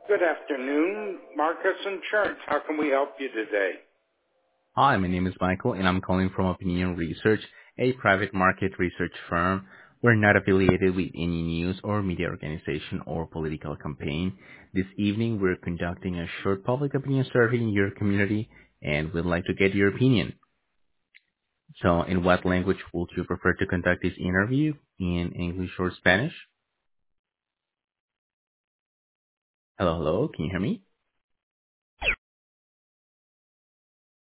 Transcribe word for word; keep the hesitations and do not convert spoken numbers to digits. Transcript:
Good afternoon, Marcus Insurance. How can we help you today? Hi, my name is Michael, and I'm calling from Opinion Research, a private market research firm. We're not affiliated with any news or media organization or political campaign. This evening, we're conducting a short public opinion survey in your community, and we'd like to get your opinion. So, in what language would you prefer to conduct this interview? In English or Spanish? Hello, hello, can you hear me?